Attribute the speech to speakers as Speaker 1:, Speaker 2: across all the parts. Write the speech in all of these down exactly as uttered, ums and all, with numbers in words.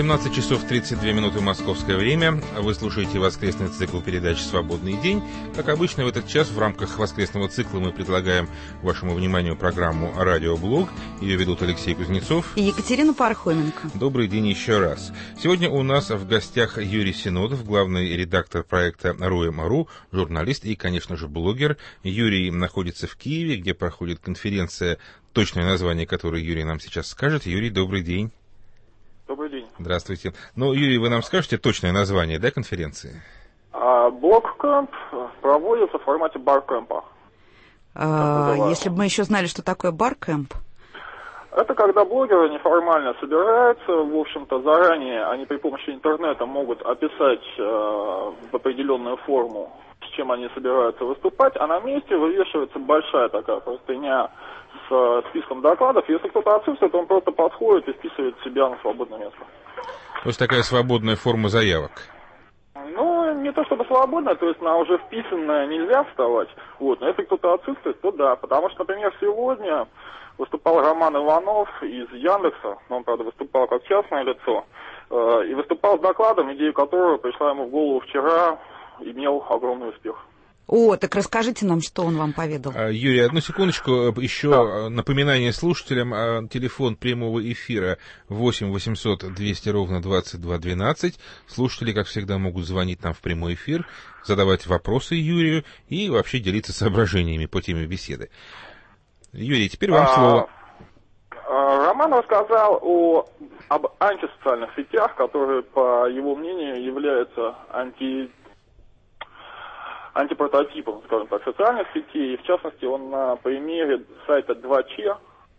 Speaker 1: семнадцать часов тридцать две минуты московское время. Вы слушаете воскресный цикл передач «Свободный день». Как обычно, в этот час в рамках воскресного цикла мы предлагаем вашему вниманию программу «Радиоблог». Ее ведут Алексей Кузнецов
Speaker 2: и Екатерина Пархоменко.
Speaker 1: Добрый день еще раз. Сегодня у нас в гостях Юрий Синодов, главный редактор проекта «Руэм.ру», журналист и, конечно же, блогер. Юрий находится в Киеве, где проходит конференция, точное название которой Юрий нам сейчас скажет. Юрий, добрый день.
Speaker 3: Добрый день.
Speaker 1: Здравствуйте. Ну, Юрий, вы нам скажете точное название, да, конференции?
Speaker 3: А, блог-кэмп проводится в формате бар-кэмпа.
Speaker 2: А, если бы мы еще знали, что такое бар-кэмп.
Speaker 3: Это когда блогеры неформально собираются, в общем-то, заранее они при помощи интернета могут описать э, в определенную форму, с чем они собираются выступать, а на месте вывешивается большая такая простыня с списком докладов. Если кто-то отсутствует, он просто подходит и вписывает себя на свободное место.
Speaker 1: То есть такая свободная форма заявок?
Speaker 3: Ну, не то чтобы свободная, то есть на уже вписанное нельзя вставать. Вот. Но если кто-то отсутствует, то да. Потому что, например, сегодня выступал Роман Иванов из Яндекса, он, правда, выступал как частное лицо, э, и выступал с докладом, идея которого пришла ему в голову вчера, имел огромный успех.
Speaker 2: О, так расскажите нам, что он вам поведал.
Speaker 1: Юрий, одну секундочку, еще да. Напоминание слушателям, телефон прямого эфира восемь восемьсот двести ровно двадцать два двенадцать. Слушатели, как всегда, могут звонить нам в прямой эфир, задавать вопросы Юрию и вообще делиться соображениями по теме беседы. Юрий, теперь вам
Speaker 3: а,
Speaker 1: слово.
Speaker 3: А, Роман рассказал о, об антисоциальных сетях, которые, по его мнению, являются анти... антипрототипом, скажем так, социальных сетей. И, в частности, он на примере сайта два че,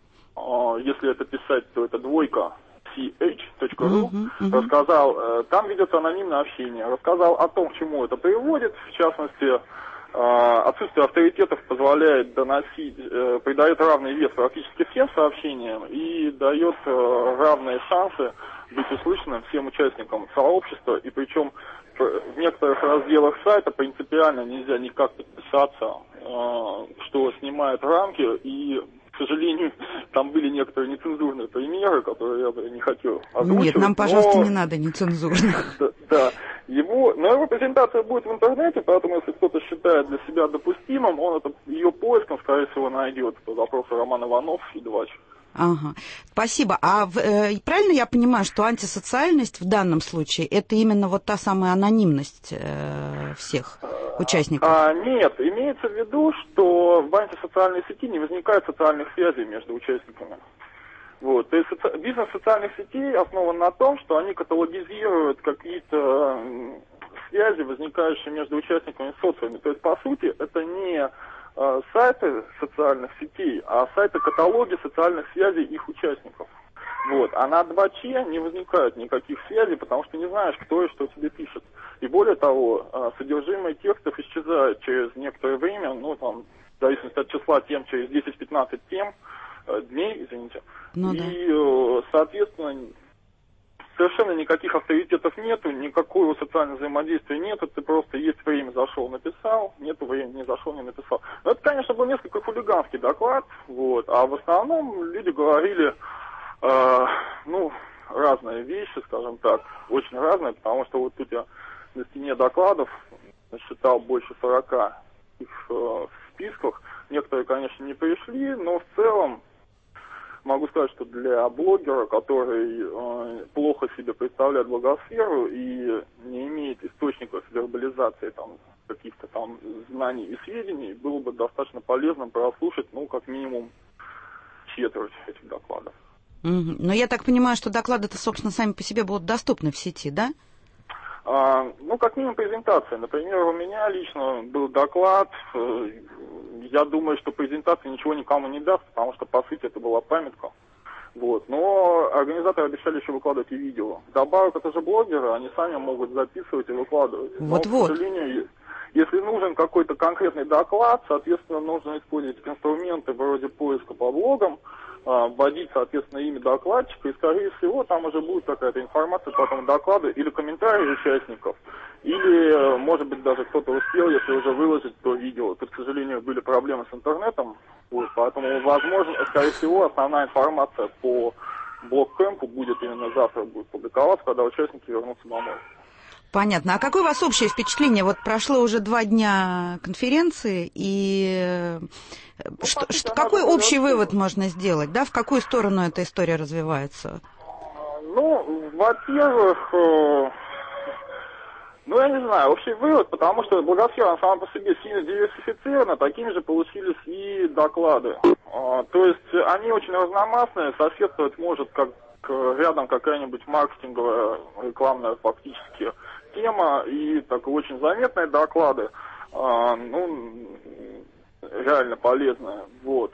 Speaker 3: если это писать, то это двойка, си эйч точка ру, uh-huh, uh-huh. рассказал, там ведется анонимное общение, рассказал о том, к чему это приводит, в частности, отсутствие авторитетов позволяет доносить, придает равный вес практически всем сообщениям и дает равные шансы быть услышанным всем участникам сообщества, и причем в некоторых разделах сайта принципиально нельзя никак подписаться, что снимает рамки, и, к сожалению, там были некоторые нецензурные примеры, которые я бы не хотел озвучивать.
Speaker 2: Нет, нам, пожалуйста,
Speaker 3: но...
Speaker 2: не надо нецензурных.
Speaker 3: Да, да. Его, но его презентация будет в интернете, поэтому если кто-то считает для себя допустимым, он это ее поиском, скорее всего, найдет по запросу Роман Иванов и два че.
Speaker 2: Ага, спасибо. А э, правильно я понимаю, что антисоциальность в данном случае это именно вот та самая анонимность э, всех участников?
Speaker 3: А, нет, имеется в виду, что в антисоциальной сети не возникает социальных связей между участниками. Вот. То есть соци... бизнес социальных сетей основан на том, что они каталогизируют какие-то связи, возникающие между участниками в социуме. То есть, по сути, это не э, сайты социальных сетей, а сайты-каталоги социальных связей их участников. Вот. А на два че не возникает никаких связей, потому что не знаешь, кто и что тебе пишет. И более того, э, содержимое текстов исчезает через некоторое время, ну, там, в зависимости от числа тем, через десять-пятнадцать тем, дней, извините. Ну, и, да. соответственно, совершенно никаких авторитетов нету, никакого социального взаимодействия нету, ты просто есть время, зашел, написал, нету времени, не зашел, не написал. Но это, конечно, был несколько хулиганский доклад, вот, а в основном люди говорили, э, ну, разные вещи, скажем так, очень разные, потому что вот тут я на стене докладов насчитал больше сорока их э, в списках. Некоторые, конечно, не пришли, но в целом могу сказать, что для блогера, который э, плохо себе представляет блогосферу и не имеет источников вербализации там, каких-то там знаний и сведений, было бы достаточно полезно прослушать, ну, как минимум, четверть этих докладов.
Speaker 2: Mm-hmm. Но я так понимаю, что доклады-то, собственно, сами по себе будут доступны в сети, да?
Speaker 3: А, ну, как минимум презентация. Например, у меня лично был доклад. Я думаю, что презентация ничего никому не даст, потому что, по сути, это была памятка. Вот. Но организаторы обещали еще выкладывать и видео. Вдобавок, это же блогеры, они сами могут записывать и выкладывать.
Speaker 2: Вот-вот.
Speaker 3: Но, к сожалению, если нужен какой-то конкретный доклад, соответственно, нужно использовать инструменты вроде поиска по блогам, вводить, соответственно, имя докладчика, и, скорее всего, там уже будет какая-то информация по этому докладу или комментарии участников, или, может быть, даже кто-то успел, если уже выложить то видео. Тут, к сожалению, были проблемы с интернетом, вот, поэтому, возможно, скорее всего, основная информация по блог-кэмпу будет именно завтра будет публиковаться, когда участники вернутся домой.
Speaker 2: Понятно. А какое у вас общее впечатление? Вот прошло уже два дня конференции, и ну, что, что, какой общий вывод можно сделать? Да? В какую сторону эта история развивается?
Speaker 3: Ну, во-первых, ну, я не знаю, общий вывод, потому что блогосфера сама по себе сильно диверсифицирована, такими же получились и доклады. То есть они очень разномастные, соседствовать может как рядом какая-нибудь маркетинговая, рекламная фактически тема и так очень заметные доклады, ну, реально полезные. Вот.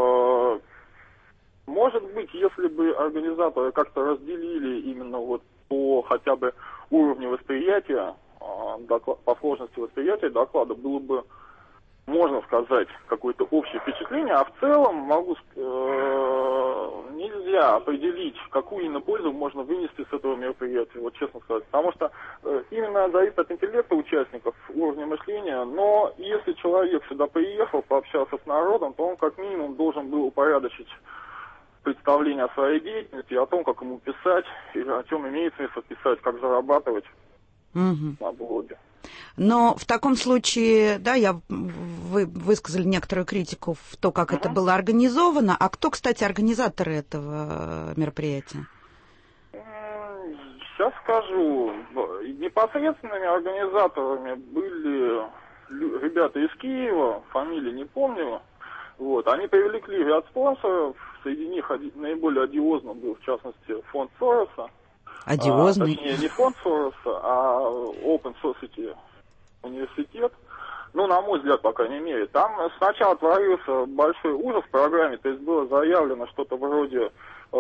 Speaker 3: Может быть, если бы организаторы как-то разделили именно вот по хотя бы уровню восприятия, по сложности восприятия доклада, было бы, можно сказать, какое-то общее впечатление, а в целом могу э, нельзя определить, какую именно пользу можно вынести с этого мероприятия, вот честно сказать. Потому что э, именно зависит от интеллекта участников, уровня мышления, но если человек сюда приехал пообщаться с народом, то он как минимум должен был упорядочить представление о своей деятельности, о том, как ему писать, и о чем имеет смысл писать, как зарабатывать угу. на блоге.
Speaker 2: Но в таком случае, да, я, вы высказали некоторую критику в то, как угу. это было организовано. А кто, кстати, организаторы этого мероприятия?
Speaker 3: Сейчас скажу. Непосредственными организаторами были ребята из Киева, фамилии не помню. Вот. Они привлекли ряд спонсоров, среди них наиболее одиозным был, в частности, фонд Сороса.
Speaker 2: Одиозный?
Speaker 3: А, точнее, не фонд Сороса, а Open Society университет. Ну, на мой взгляд, по крайней мере. Там сначала творился большой ужас в программе, то есть было заявлено что-то вроде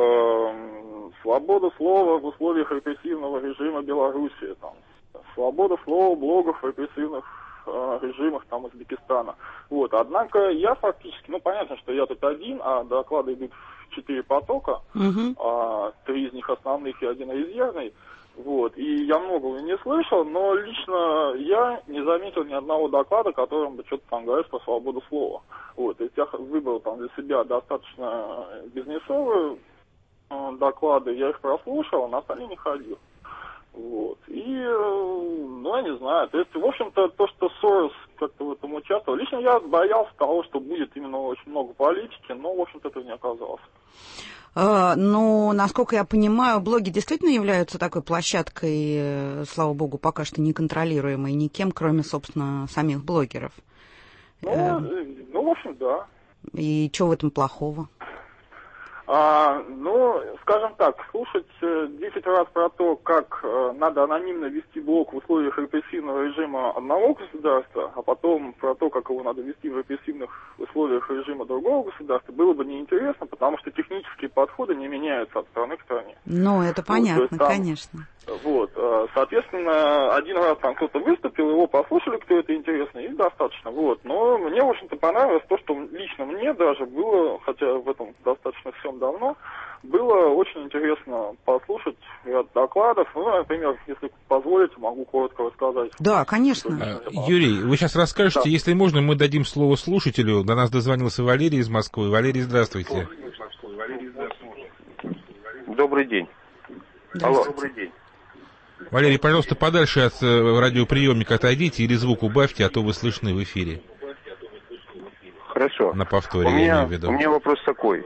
Speaker 3: э, свобода слова в условиях репрессивного режима Беларуси, там, свобода слова блогов в репрессивных режимах там Узбекистана. Вот. Однако я фактически, ну понятно, что я тут один, а доклады идут в четыре потока, uh-huh. а, три из них основных и один резервный. Вот. И я многого не слышал, но лично я не заметил ни одного доклада, которым бы что-то там говорилось про свободу слова. Вот. То есть я выбрал там для себя достаточно бизнесовые э, доклады, я их прослушал, а на остальные не ходил. Вот. И, ну, я не знаю, то есть, в общем-то, то, что Сорос как-то в этом участвовал, лично я боялся того, что будет именно очень много политики, но, в общем-то, этого не оказалось.
Speaker 2: А, ну, насколько я понимаю, блоги действительно являются такой площадкой, слава богу, пока что неконтролируемой никем, кроме, собственно, самих блогеров.
Speaker 3: Ну, э... ну в общем, да.
Speaker 2: И что в этом плохого?
Speaker 3: А, ну, скажем так, слушать десять раз про то, как э, надо анонимно вести блог в условиях репрессивного режима одного государства, а потом про то, как его надо вести в репрессивных условиях режима другого государства, было бы неинтересно, потому что технические подходы не меняются от страны к стране.
Speaker 2: Ну, это понятно, вот, там, конечно.
Speaker 3: Вот, соответственно, один раз там кто-то выступил, его послушали, кто это интересно, и достаточно. Вот. Но мне, в общем-то, понравилось то, что лично мне даже было, хотя в этом достаточно всем давно, было очень интересно послушать ряд докладов. Ну, например, если позволите, могу коротко рассказать.
Speaker 2: Да, конечно.
Speaker 1: А, Юрий, вы сейчас расскажете, да. Если можно, мы дадим слово слушателю. До нас дозвонился Валерий из Москвы. Валерий, здравствуйте.
Speaker 4: Добрый день. Алло. Добрый день.
Speaker 1: Валерий, пожалуйста, подальше от радиоприемника отойдите или звук убавьте, а то вы слышны в эфире.
Speaker 4: Хорошо.
Speaker 1: На повторе,
Speaker 4: у
Speaker 1: я
Speaker 4: меня,
Speaker 1: имею в виду.
Speaker 4: У меня вопрос такой.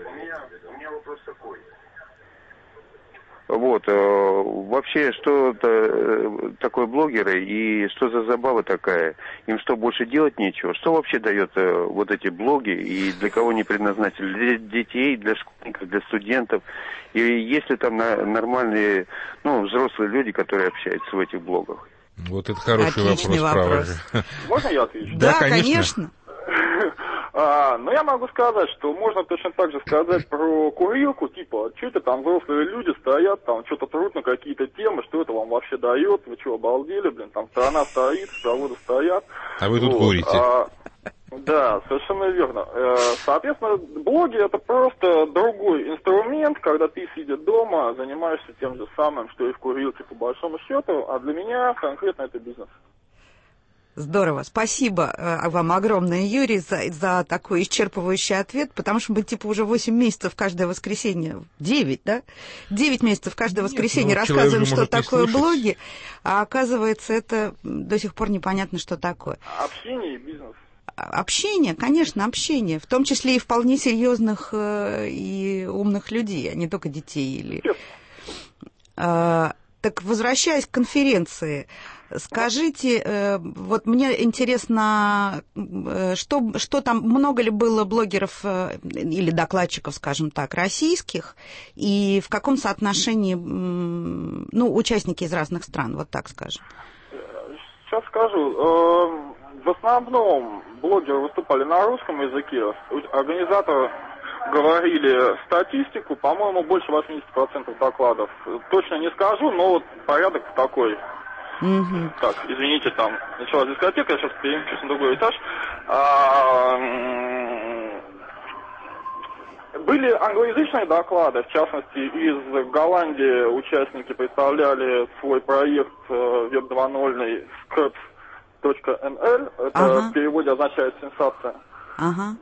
Speaker 4: Вот, э, вообще, что это э, такое блогеры и что за забава такая? Им что, больше делать нечего? Что вообще дает э, вот эти блоги и для кого они предназначены? Для детей, для школьников, для студентов? И есть ли там на, нормальные, ну, взрослые люди, которые общаются в этих блогах?
Speaker 1: Вот это хороший
Speaker 2: Отличный
Speaker 1: вопрос,
Speaker 2: вопрос.
Speaker 1: право.
Speaker 3: Можно я отвечу?
Speaker 2: Да, конечно.
Speaker 3: А, но я могу сказать, что можно точно так же сказать про курилку, типа, что это там взрослые люди стоят, там что-то трут на какие-то темы, что это вам вообще дает, вы что, обалдели, блин, там страна стоит, заводы стоят.
Speaker 1: А вы тут вот. Курите.
Speaker 3: А, да, совершенно верно. Соответственно, блоги это просто другой инструмент, когда ты, сидя дома, занимаешься тем же самым, что и в курилке по большому счету, а для меня конкретно это бизнес.
Speaker 2: Здорово. Спасибо вам огромное, Юрий, за, за такой исчерпывающий ответ, потому что мы типа уже восемь месяцев каждое воскресенье, девять, да? девять месяцев каждое Нет, воскресенье ну, рассказываем, что такое блоги, а оказывается, это до сих пор непонятно, что такое.
Speaker 3: Общение и бизнес.
Speaker 2: Общение, конечно, общение, в том числе и вполне серьезных и умных людей, а не только детей. Или... А, так, возвращаясь к конференции, скажите, вот мне интересно, что, что там, много ли было блогеров или докладчиков, скажем так, российских, и в каком соотношении, ну, участники из разных стран, вот так скажем?
Speaker 3: Сейчас скажу. В основном блогеры выступали на русском языке, организаторы говорили статистику, по-моему, больше восемьдесят процентов докладов. Точно не скажу, но вот порядок такой. Mm-hmm. Так, извините, там началась дискотека, я сейчас перемещусь на другой этаж. А, были англоязычные доклады, в частности, из Голландии участники представляли свой проект веб два ноль скрэпс точка эн эл, это ага. в переводе означает сенсация.
Speaker 2: Ага.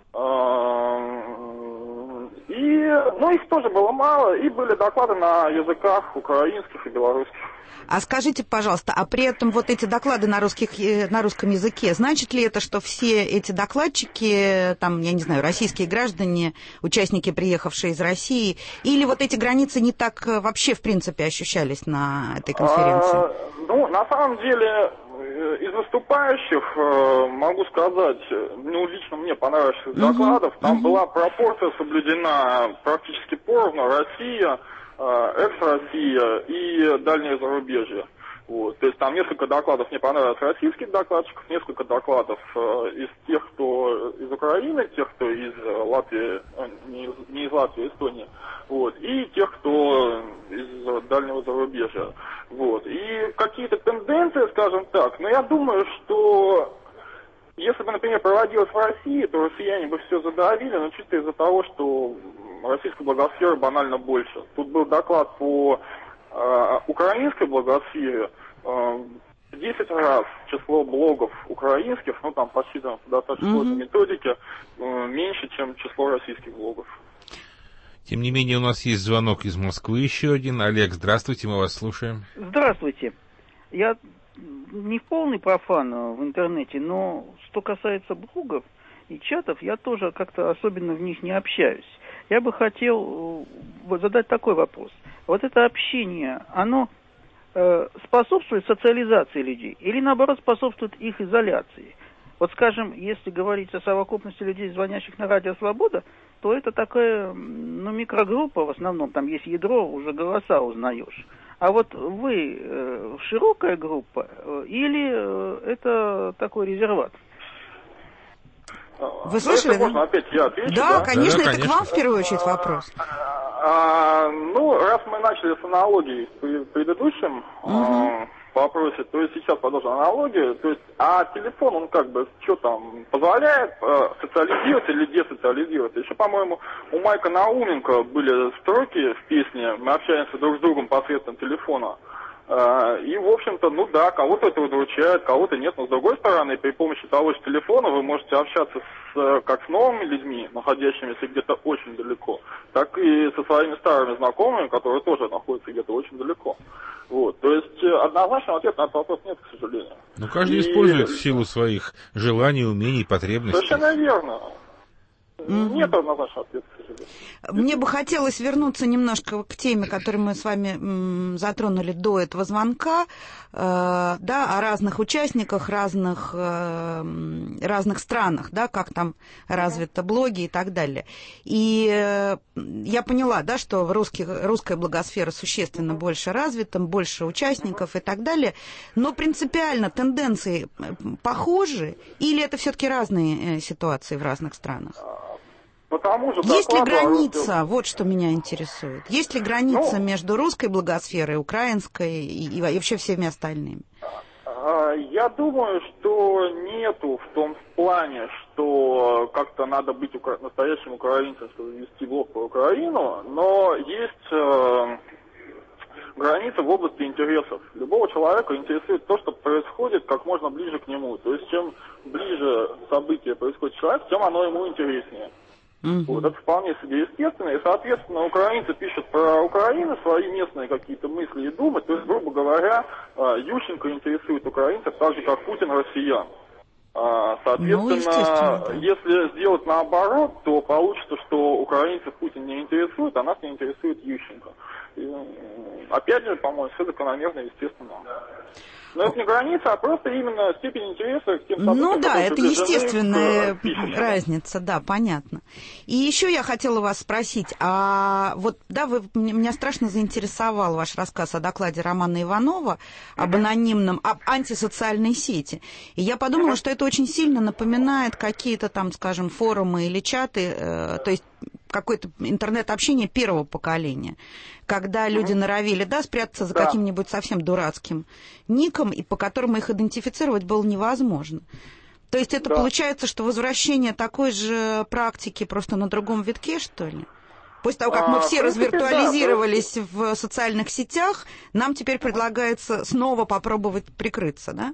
Speaker 3: И, ну, их тоже было мало, и были доклады на языках украинских и белорусских.
Speaker 2: А скажите, пожалуйста, а при этом вот эти доклады на, русских, на русском языке, значит ли это, что все эти докладчики, там, я не знаю, российские граждане, участники, приехавшие из России, или вот эти границы не так вообще, в принципе, ощущались на этой конференции?
Speaker 3: А, ну, на самом деле, из выступающих, могу сказать, ну, лично мне понравившихся uh-huh. докладов, там uh-huh. была пропорция соблюдена практически поровну: Россия, экс-Россия и дальнее зарубежье. Вот. То есть там несколько докладов мне понравилось российских докладчиков, несколько докладов из тех, кто из Украины, тех, кто из Латвии, не из, не из Латвии, Эстонии, вот, и тех, кто из дальнего зарубежья. Вот. И какие-то тенденции, скажем так, но я думаю, что если бы, например, проводилось в России, то россияне бы все задавили, но чисто из-за того, что российской благосферы банально больше. Тут был доклад по э, украинской благосфере. Э, десять раз число блогов украинских, ну там посчитано по достаточно mm-hmm. сложной методике, э, меньше, чем число российских блогов.
Speaker 1: Тем не менее, у нас есть звонок из Москвы еще один. Олег, здравствуйте, мы вас слушаем.
Speaker 5: Здравствуйте. Я не полный профан в интернете, но что касается блогов и чатов, я тоже как-то особенно в них не общаюсь. Я бы хотел задать такой вопрос. Вот это общение, оно э, способствует социализации людей или, наоборот, способствует их изоляции? Вот, скажем, если говорить о совокупности людей, звонящих на радио «Свобода», то это такая, ну, микрогруппа в основном, там есть ядро, уже голоса узнаешь. А вот вы э, широкая группа э, или э, это такой резерват?
Speaker 2: Вы слышали, да?
Speaker 3: Можно опять я отвечу,
Speaker 2: да,
Speaker 3: да?
Speaker 2: конечно,
Speaker 1: да, да,
Speaker 2: это
Speaker 1: конечно.
Speaker 2: к вам в первую очередь вопрос.
Speaker 3: А, ну, раз мы начали с аналогии в предыдущем угу. а, вопросе, то есть сейчас продолжим аналогию, то есть, а телефон, он как бы, что там, позволяет а, социализировать или десоциализировать? Еще, по-моему, у Майка Науменко были строки в песне «Мы общаемся друг с другом посредством телефона». И, в общем-то, ну да, кого-то это удручает, кого-то нет, но с другой стороны, при помощи того же телефона вы можете общаться с, как с новыми людьми, находящимися где-то очень далеко, так и со своими старыми знакомыми, которые тоже находятся где-то очень далеко. Вот, то есть однозначного ответа на этот вопрос нет, к сожалению.
Speaker 1: Ну, каждый
Speaker 3: и...
Speaker 1: использует в силу своих желаний, умений, потребностей.
Speaker 3: Совершенно верно. Mm-hmm. Нет однозначного ответа, к сожалению.
Speaker 2: Мне бы хотелось вернуться немножко к теме, которую мы с вами м, затронули до этого звонка, э, да, о разных участниках, разных, э, разных странах, да, как там развиты блоги и так далее. И э, я поняла, да, что в русских, русская блогосфера существенно больше развита, больше участников и так далее, но принципиально тенденции похожи или это все-таки разные ситуации в разных странах?
Speaker 3: Потому же
Speaker 2: Есть ли граница,
Speaker 3: русского...
Speaker 2: вот что меня интересует, есть ли граница ну, между русской блогосферой, украинской и, и вообще всеми остальными?
Speaker 3: Я думаю, что нету в том плане, что как-то надо быть укра... настоящим украинцем, чтобы вести блог по Украину, но есть э, граница в области интересов. Любого человека интересует то, что происходит как можно ближе к нему. То есть чем ближе событие происходит человек, тем оно ему интереснее. Mm-hmm. Вот, это вполне себе естественно. И, соответственно, украинцы пишут про Украину свои местные какие-то мысли и думы. То есть, грубо говоря, Ющенко интересует украинцев так же, как Путин россиян. Соответственно, ну, если сделать наоборот, то получится, что украинцев Путин не интересует, а нас не интересует Ющенко. И, опять же, по-моему, все закономерно и естественно. Но это не граница, а просто именно степень интереса к тем событиям.
Speaker 2: Ну да, это естественная разница, да, понятно. И еще я хотела вас спросить, а вот, да, вы, меня страшно заинтересовал ваш рассказ о докладе Романа Иванова об анонимном, об антисоциальной сети. И я подумала, что это очень сильно напоминает какие-то там, скажем, форумы или чаты, э, то есть какое-то интернет-общение первого поколения, когда люди норовили, да, спрятаться за да. каким-нибудь совсем дурацким ником, и по которому их идентифицировать было невозможно. То есть это да. получается, что возвращение такой же практики просто на другом витке, что ли? После того, как а, мы все развиртуализировались да, в социальных сетях, нам теперь предлагается снова попробовать прикрыться, да?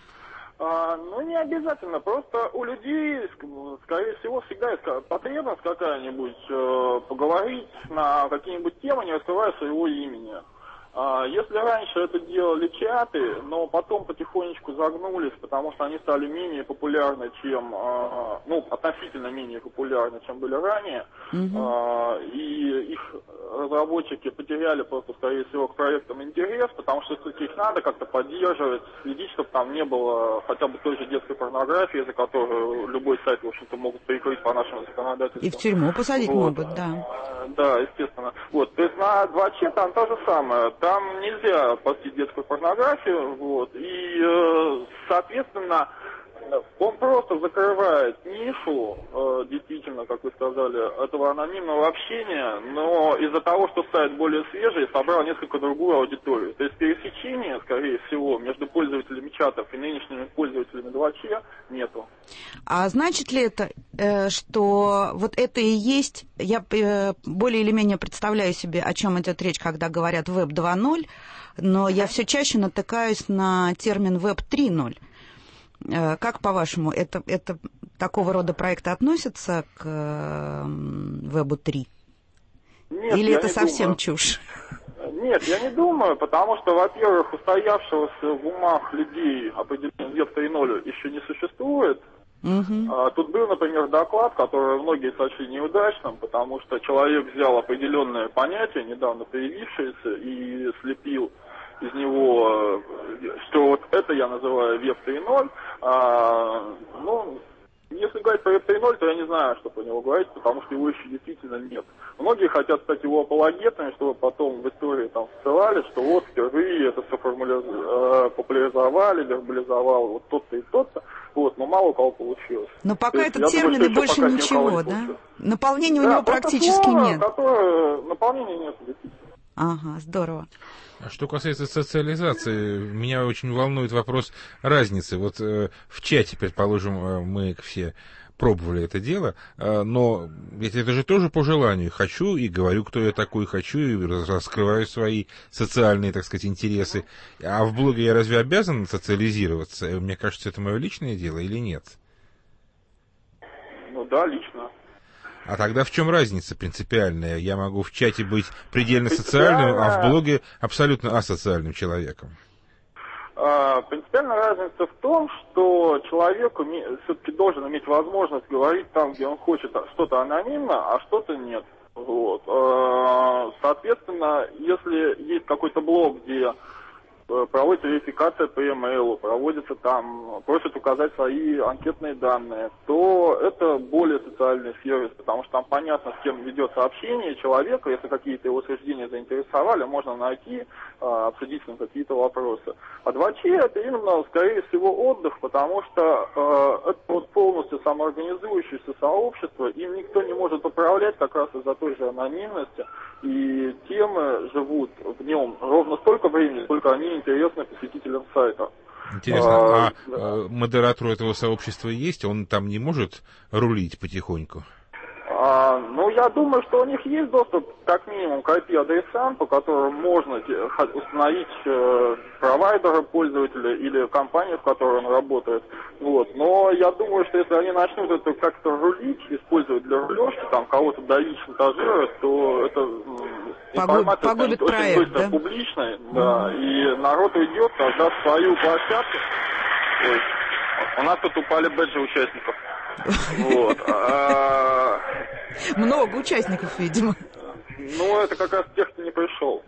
Speaker 3: А, ну, не обязательно. Просто у людей, скорее всего, всегда есть потребность какая-нибудь э, поговорить на какие-нибудь темы, не раскрывая своего имени. А, если раньше это делали чаты, но потом потихонечку загнулись, потому что они стали менее популярны, чем, э, ну, относительно менее популярны, чем были ранее, mm-hmm. э, и их разработчики потеряли просто, скорее всего, к проектам интерес, потому что все-таки их надо как-то поддерживать, следить, чтобы там не было хотя бы той же детской порнографии, за которую любой сайт, в общем-то, могут прикрыть по нашему законодательству.
Speaker 2: И в тюрьму посадить вот. могут, да.
Speaker 3: Да, естественно. Вот, то есть на два че там то же самое. Там нельзя постить детскую порнографию, вот, и, э, соответственно, он просто закрывает нишу, э, действительно, как вы сказали, этого анонимного общения, но из-за того, что сайт более свежий, собрал несколько другую аудиторию. То есть пересечения, скорее всего, между пользователями чатов и нынешними пользователями два че нету.
Speaker 2: А значит ли это, э, что вот это и есть, я э, более или менее представляю себе, о чем идет речь, когда говорят веб два ноль, но я все чаще натыкаюсь на термин веб три ноль. Как, по-вашему, это, это такого рода проекты относятся к вебу три?
Speaker 3: Нет,
Speaker 2: или это совсем
Speaker 3: думаю. чушь? Нет, я не думаю, потому что, во-первых, устоявшегося в умах людей определенного веб три ноль еще не существует. Угу. А, тут был, например, доклад, который многие сочли неудачным, потому что человек взял определенное понятие, недавно появившееся, и слепил из него, что вот это я называю веб три ноль. А, ну, если говорить про веб три ноль, то я не знаю, что про него говорить, потому что его еще действительно нет. Многие хотят стать его апологетами, чтобы потом в истории там ссылали, что вот впервые это все формули... популяризовали, вербализовал вот тот-то и тот-то. Вот, но мало у кого получилось.
Speaker 2: Но пока этот термин и больше ничего, да? Наполнения да, у него практически слово, нет.
Speaker 3: Которое... Наполнения нет, действительно.
Speaker 2: Ага, здорово.
Speaker 1: А что касается социализации, меня очень волнует вопрос разницы. Вот э, в чате, предположим, э, мы все пробовали это дело, э, но ведь это же тоже по желанию. Хочу и говорю, кто я такой, хочу и раскрываю свои социальные, так сказать, интересы. А в блоге я разве обязан социализироваться? Мне кажется, это мое личное дело или нет?
Speaker 3: Ну да, лично.
Speaker 1: А тогда в чем разница принципиальная? Я могу в чате быть предельно социальным, а в блоге абсолютно асоциальным человеком.
Speaker 3: А, принципиальная разница в том, что человек все-таки должен иметь возможность говорить там, где он хочет, что-то анонимно, а что-то нет. Вот. А, соответственно, если есть какой-то блог, где проводится верификация по e-mail, проводится там, просят указать свои анкетные данные, то это более социальный сервис, потому что там понятно, с кем ведется общение человека, если какие-то его суждения заинтересовали, можно найти, обсудить с ним какие-то вопросы. А два че это именно, скорее всего, отдых, потому что э, это вот полностью самоорганизующееся сообщество, им никто не может управлять как раз из-за той же анонимности, и темы живут в нем ровно столько времени, сколько они интересны посетителям сайта.
Speaker 1: Интересно, а, а модератору этого сообщества есть? Он там не может рулить потихоньку?
Speaker 3: А, ну, я думаю, что у них есть доступ как минимум к ай пи-адресам, по которым можно установить э, провайдера пользователя или компанию, в которой он работает. Вот. Но я думаю, что если они начнут это как-то рулить, использовать для рулежки, там кого-то давить, шантажировать, то это информация станет очень проект, быстро да? публичной, да, mm-hmm. и народ уйдет, создаст свою площадку. Ой, у нас тут упали бэджи участников. Вот. А...
Speaker 2: Много участников, видимо.
Speaker 3: Ну, это как раз тех, кто не пришел.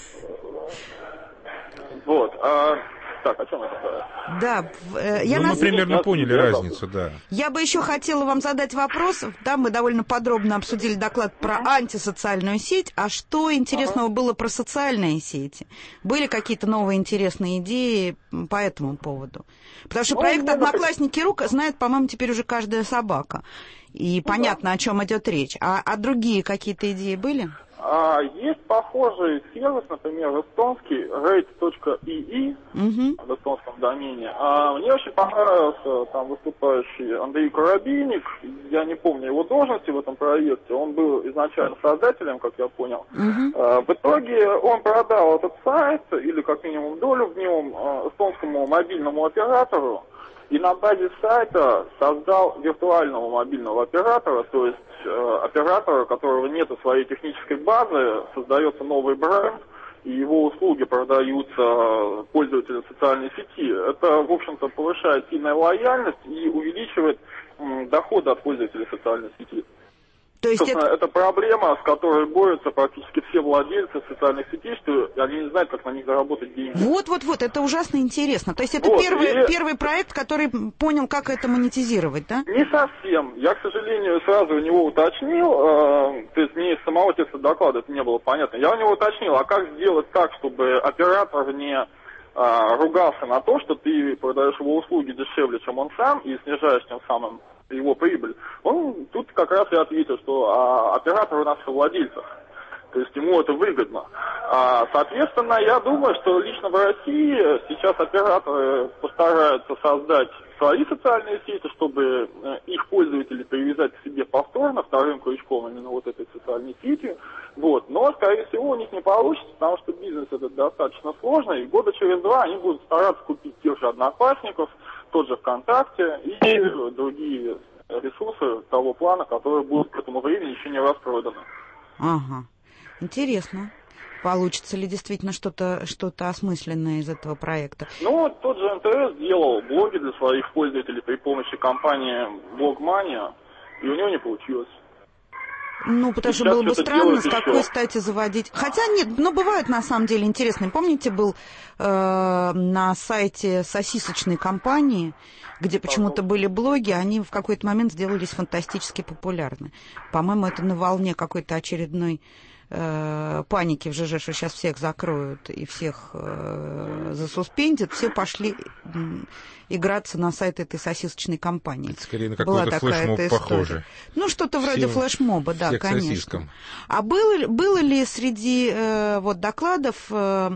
Speaker 3: Вот. А... Так, о чем это?
Speaker 2: Да, э, я
Speaker 1: ну,
Speaker 2: нас...
Speaker 1: мы примерно я поняли я разницу, да.
Speaker 2: Я бы еще хотела вам задать вопрос. Да, мы довольно подробно обсудили доклад про uh-huh. антисоциальную сеть. А что интересного uh-huh. было про социальные сети? Были какие-то новые интересные идеи по этому поводу? Потому что ну, проект «Одноклассники.ру» знает, по-моему, теперь уже каждая собака. И ну, понятно, да. о чем идет речь. А, а другие какие-то идеи были?
Speaker 3: А, есть похожий сервис, например, эстонский, рейд точка и и, uh-huh. в эстонском домене. А, мне очень понравился там выступающий Андрей Коробейник. Я не помню его должности в этом проекте. Он был изначально создателем, как я понял. Uh-huh. А, в итоге он продал этот сайт, или как минимум долю в нем, эстонскому мобильному оператору. И на базе сайта создал виртуального мобильного оператора, то есть э, оператора, у которого нет своей технической базы, создается новый бренд, и его услуги продаются пользователям социальной сети. Это, в общем-то, повышает сильную лояльность и увеличивает м, доходы от пользователей социальной сети.
Speaker 2: То есть это...
Speaker 3: это проблема, с которой борются практически все владельцы социальных сетей, что они не знают, как на них заработать деньги.
Speaker 2: Вот-вот-вот, это ужасно интересно. То есть это вот, первый, и... первый проект, который понял, как это монетизировать, да?
Speaker 3: Не совсем. Я, к сожалению, сразу у него уточнил, э, то есть мне из самого текста доклада это не было понятно. Я у него уточнил, а как сделать так, чтобы оператор не э, ругался на то, что ты продаешь его услуги дешевле, чем он сам, и снижаешь тем самым его прибыль. Он тут как раз и ответил, что а, оператор у нас в владельцах. То есть ему это выгодно. А, соответственно, я думаю, что лично в России сейчас операторы постараются создать свои социальные сети, чтобы их пользователи привязать к себе повторно, вторым крючком именно вот этой социальной сети. Вот. Но, скорее всего, у них не получится, потому что бизнес этот достаточно сложный. И года через два они будут стараться купить тех же Одноклассников, тот же ВКонтакте и другие ресурсы того плана, которые будут к этому времени еще не распроданы.
Speaker 2: Ага. Интересно. Получится ли действительно что-то, что-то осмысленное из этого проекта?
Speaker 3: Ну, тот же эн тэ эс делал блоги для своих пользователей при помощи компании Blogmania, и у него не получилось.
Speaker 2: Ну, потому что было бы странно, с какой стати заводить. Хотя нет, но бывают на самом деле интересные. Помните, был э, на сайте сосисочной компании, где почему-то были блоги, они в какой-то момент сделались фантастически популярны. По-моему, это на волне какой-то очередной э, паники в ЖЖ, что сейчас всех закроют и всех э, засуспендят. Все пошли э, играться на сайт этой сосисочной компании. Это
Speaker 1: скорее на какой-то флешмоб похоже.
Speaker 2: Ну, что-то вроде
Speaker 1: всем,
Speaker 2: флешмоба, да, конечно. Сосискам. А было, было ли среди э, вот, докладов э,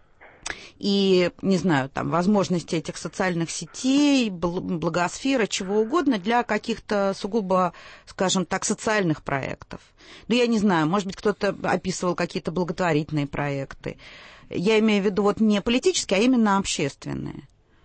Speaker 2: и, не знаю, там, возможности этих социальных сетей, благосферы, чего угодно для каких-то сугубо, скажем так, социальных проектов? Ну, я не знаю, может быть, кто-то описывал какие-то благотворительные проекты. Я имею в виду вот не политические, а именно общественные.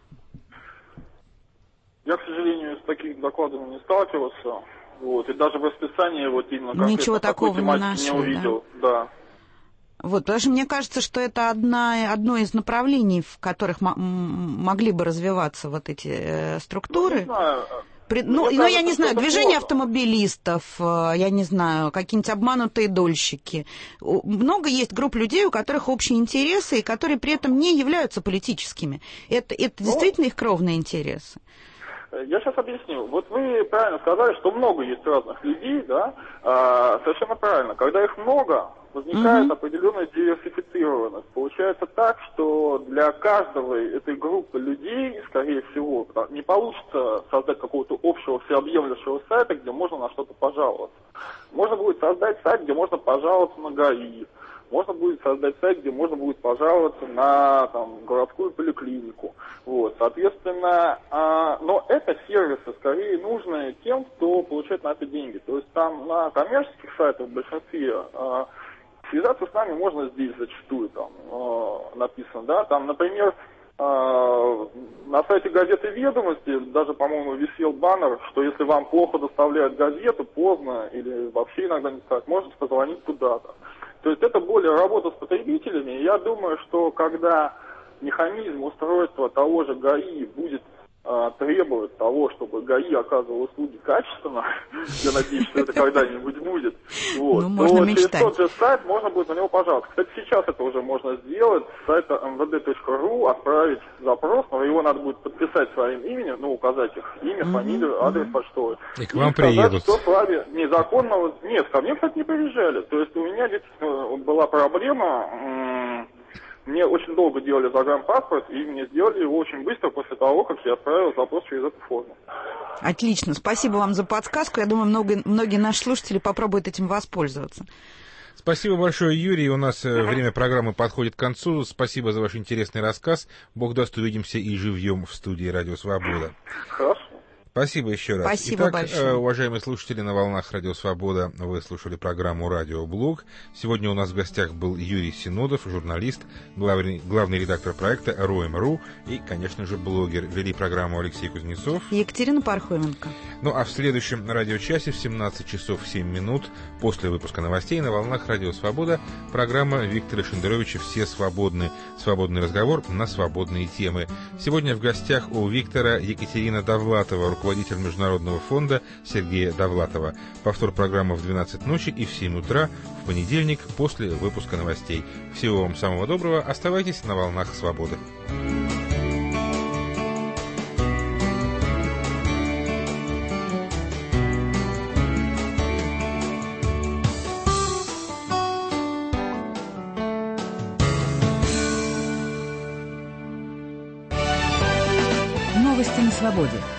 Speaker 3: Я, к сожалению, с такими докладами не сталкивался. Вот, и даже в расписании вот именно
Speaker 2: ничего такого не нашли,
Speaker 3: не увидел. Да? Да.
Speaker 2: Вот, потому что мне кажется, что это одна, одно из направлений, в которых м- могли бы развиваться вот эти э, структуры. Ну, не знаю. При... Ну, ну кажется, я не знаю, движение автомобилистов, я не знаю, какие-нибудь обманутые дольщики. Много есть групп людей, у которых общие интересы, и которые при этом не являются политическими. Это, это ну, действительно их кровные интересы.
Speaker 3: Я сейчас объясню. Вот вы правильно сказали, что много есть разных людей, да? А, совершенно правильно. Когда их много, возникает mm-hmm. определенная диверсифицированность. Получается так, что для каждого этой группы людей, скорее всего, не получится создать какого-то общего всеобъемлющего сайта, где можно на что-то пожаловаться. Можно будет создать сайт, где можно пожаловаться на ГАИ. Можно будет создать сайт, где можно будет пожаловаться на там, городскую поликлинику. Вот. Вот, соответственно, а, но это сервисы скорее нужны тем, кто получает на это деньги. То есть там на коммерческих сайтах в большинстве а, связаться с нами можно здесь зачастую там а, написано, да, там, например, а, на сайте газеты «Ведомости» даже, по-моему, висел баннер, что если вам плохо доставляют газету, поздно или вообще иногда не так, можете позвонить туда-то. То есть это более работа с потребителями. Я думаю, что когда механизм устройства того же ГАИ будет а, требовать того, чтобы ГАИ оказывал услуги качественно, я надеюсь, что это когда-нибудь будет, вот,
Speaker 2: ну, можно
Speaker 3: то
Speaker 2: мечтать.
Speaker 3: через тот же сайт можно будет на него пожаловаться. Кстати, сейчас это уже можно сделать, с сайта эм вэ дэ точка ру отправить запрос, но его надо будет подписать своим именем, ну, указать их имя, mm-hmm. фамилию, адрес почтовый.
Speaker 1: И к вам
Speaker 3: и сказать,
Speaker 1: приедут.
Speaker 3: что с вами незаконного... Нет, ко мне, кстати, не приезжали. То есть у меня действительно была проблема... Мне очень долго делали загранпаспорт, и мне сделали его очень быстро после того, как я отправил запрос через эту форму.
Speaker 2: Отлично. Спасибо вам за подсказку. Я думаю, много, многие наши слушатели попробуют этим воспользоваться.
Speaker 1: Спасибо большое, Юрий. У нас uh-huh. время программы подходит к концу. Спасибо за ваш интересный рассказ. Бог даст, увидимся и живьем в студии «Радио Свобода».
Speaker 3: Хорошо.
Speaker 1: Спасибо еще раз.
Speaker 2: Спасибо
Speaker 1: Итак,
Speaker 2: большое.
Speaker 1: уважаемые слушатели, на волнах «Радио Свобода» вы слушали программу «Радиоблог». Сегодня у нас в гостях был Юрий Синодов, журналист, главный, главный редактор проекта РОМ.ру и, конечно же, блогер. Вели программу Алексей Кузнецов
Speaker 2: и Екатерина Пархоменко.
Speaker 1: Ну а в следующем радиочасе в семнадцать часов семь минут после выпуска новостей на волнах «Радио Свобода» программа Виктора Шендеровича «Все свободны». Свободный разговор на свободные темы. Сегодня в гостях у Виктора Екатерина Довлатова, руководитель Международного фонда Сергея Довлатова. Повтор программы в двенадцать ночи и в семь утра в понедельник после выпуска новостей. Всего вам самого доброго. Оставайтесь на волнах свободы.
Speaker 6: Новости на свободе.